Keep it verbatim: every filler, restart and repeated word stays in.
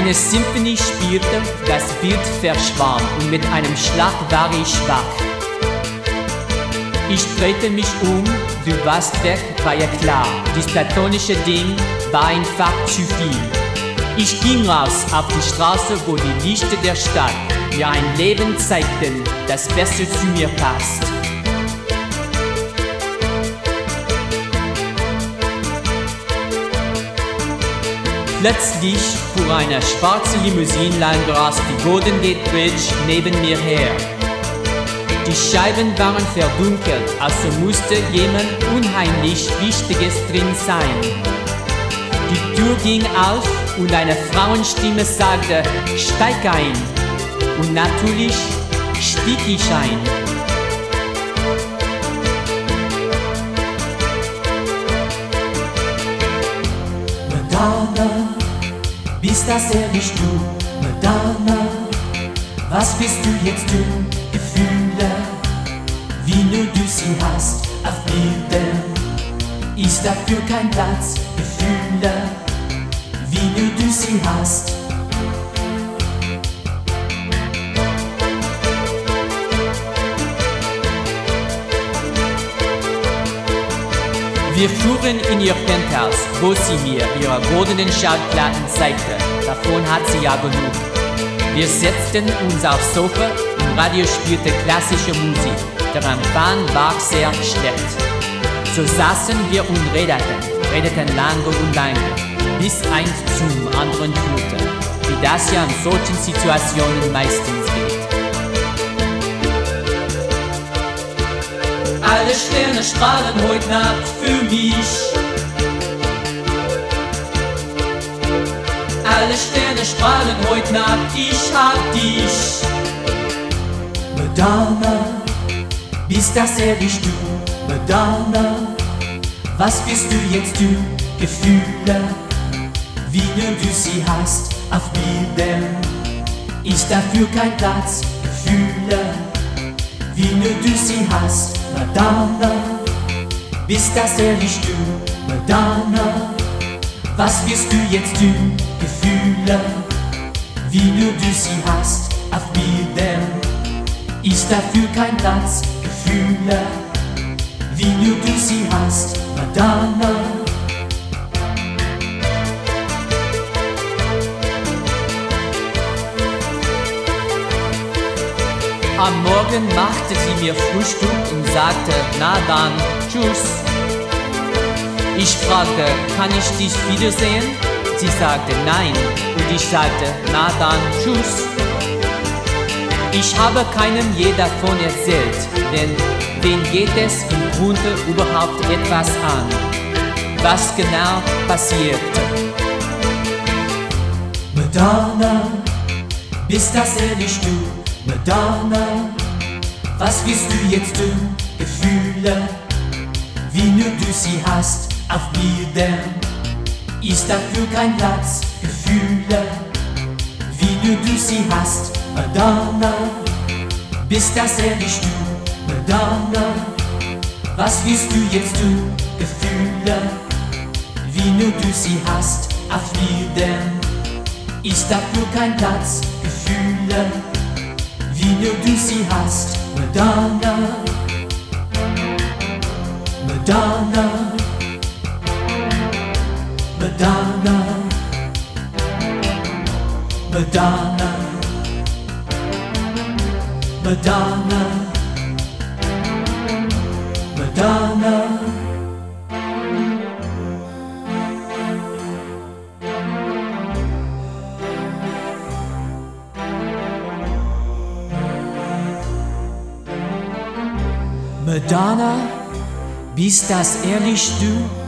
Eine Symphonie spielte, das Bild verschwamm und mit einem Schlag war ich schwach. Ich drehte mich um, du warst weg, war ja klar. Dies platonische Ding war einfach zu viel. Ich ging raus auf die Straße, wo die Lichter der Stadt mir ein Leben zeigten, das Beste zu mir passt. Plötzlich fuhr eine schwarze Limousine lang raus die Golden Gate Bridge neben mir her. Die Scheiben waren verdunkelt, also musste jemand unheimlich Wichtiges drin sein. Die Tür ging auf und eine Frauenstimme sagte, steig ein. Und natürlich stieg ich ein. Madonna, bist das ehrlich du? Madonna, was bist du jetzt du? Gefühle, wie nur du sie hast auf Bildern, ist dafür kein Platz. Gefühle, wie nur du sie hast. Wir fuhren in ihr Penthouse, wo sie mir ihre goldenen Schallplatten zeigte. Davon hat sie ja genug. Wir setzten uns aufs Sofa und Radio spielte klassische Musik. Der Empfang war sehr schlecht. So saßen wir und redeten, redeten lange und lange, bis eins zum anderen führte, wie das ja in solchen Situationen meistens geht. Alle Sterne strahlen heute Nacht für mich. Alle Sterne strahlen heute Nacht, ich hab dich. Madonna, bist das ehrlich du? Madonna, was bist du jetzt du? Gefühle, wie nur du sie hast auf Bildern, ist dafür kein Platz. Gefühle, wie nur du sie hast. Madonna, bist das ehrlich du? Madonna, was bist du jetzt du? Gefühle, wie nur du sie hast auf Bildern, ist dafür kein Platz. Gefühle, wie nur du sie hast. Madonna. Am Morgen machte sie mir Frühstück und sagte, na dann, tschüss. Ich fragte, kann ich dich wiedersehen? Sie sagte, nein. Und ich sagte, na dann, tschüss. Ich habe keinem je davon erzählt, denn wen geht es im Grunde überhaupt etwas an, was genau passierte? Madonna, bist das ehrlich du? Madonna, was bist du jetzt du? Gefühle, wie nur du sie hast auf Bildern, ist dafür kein Platz. Gefühle, wie nur du sie hast. Madonna, bist das ehrlich du? Madonna, was bist du jetzt du? Gefühle, wie nur du sie hast auf Bildern, ist dafür kein Platz. Gefühle, wie nur du sie hast. Madonna, Madonna, Madonna, Madonna, Madonna, Madonna. Madonna, bist das ehrlich du?